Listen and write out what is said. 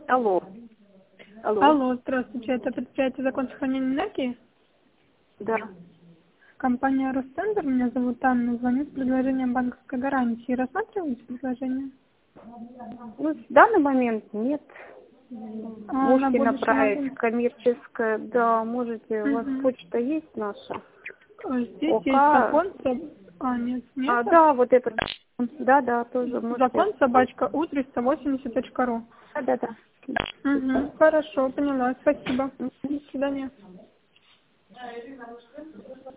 Алло. Алло. Алло, здравствуйте. Это предприятие «Закон сохранения энергии». Да. Компания «Ростендер». Меня зовут Анна. Звоню с предложением банковской гарантии. Рассматриваете предложение? Ну, в данный момент нет. На Можете будущее направить могу. коммерческое. Да, можете. У вас почта есть наша? Здесь ОК. есть закон... нет. Да, вот это. Да, тоже можете. Закон собачка у380.ру. Да. Хорошо, поняла. Спасибо. До свидания.